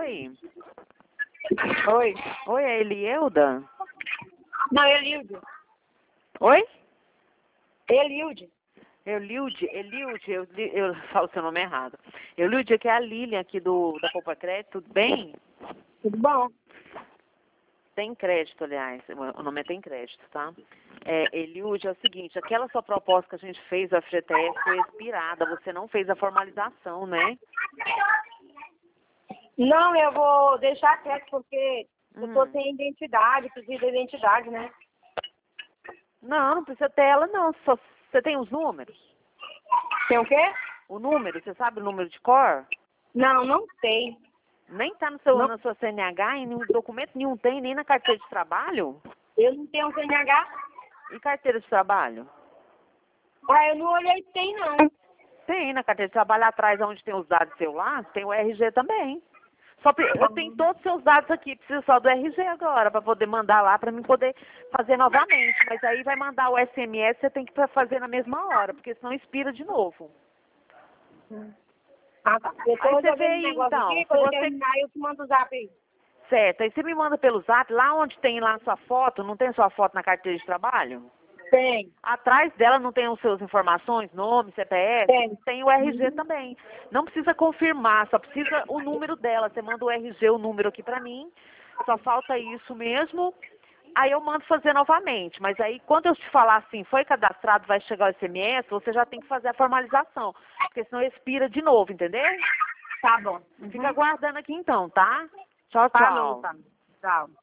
Oi. Oi. Oi, é Elielda? Não, Eliude. Oi? Eliude. Eliude, eu falo seu nome errado. Eliude, que é a Lilian aqui da Poupa Crédito, tudo bem? Tudo bom? Tem crédito, aliás, o nome é Tem Crédito, tá? Eliude, é o seguinte, aquela sua proposta que a gente fez, a FGTS, foi expirada, você não fez a formalização, né? Não, eu vou deixar quieto porque eu tô sem identidade, preciso de identidade, né? Não precisa ter ela, não. Só, você tem os números? Tem o quê? O número, você sabe o número de cor? Não, não tem. Nem tá Não. na sua CNH, em nenhum documento nenhum tem, nem na carteira de trabalho? Eu não tenho CNH. E carteira de trabalho? Ah, eu não olhei se tem, não. Tem, na carteira de trabalho atrás, onde tem os dados seu lá, tem o RG também. Eu tenho todos os seus dados aqui, preciso só do RG agora, para poder mandar lá, para mim poder fazer novamente. Mas aí vai mandar o SMS, você tem que fazer na mesma hora, porque senão expira de novo. Ah, tá. Eu tô Aí você vê resolvendo aí, um negócio então, aqui, se quando eu você... terminar eu te mando o zap aí. Certo, aí você me manda pelo zap, lá onde tem lá a sua foto, não tem sua foto na carteira de trabalho? Tem. Atrás dela não tem as suas informações, nome, CPF? Tem. Tem o RG também. Não precisa confirmar, só precisa o número dela. Você manda o RG, o número aqui pra mim, só falta isso mesmo. Aí eu mando fazer novamente, mas aí quando eu te falar assim, foi cadastrado, vai chegar o SMS, você já tem que fazer a formalização, porque senão expira de novo, entendeu? Tá bom. Fica aguardando aqui então, tá? Tchau, Falou, tchau. tá. Tchau.